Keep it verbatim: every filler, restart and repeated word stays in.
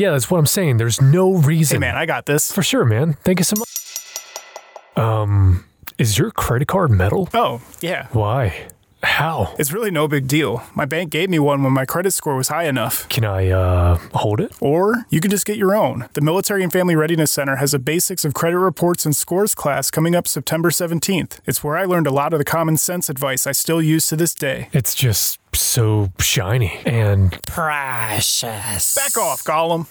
Yeah, that's what I'm saying. There's no reason. Hey, man, I got this. For sure, man. Thank you so much. Um, is your credit card metal? Oh, yeah. Why? How? It's really no big deal. My bank gave me one when my credit score was high enough. Can I, uh, hold it? Or you can just get your own. The Military and Family Readiness Center has a Basics of Credit Reports and Scores class coming up September seventeenth. It's where I learned a lot of the common sense advice I still use to this day. It's just so shiny and Precious. Back off, Gollum.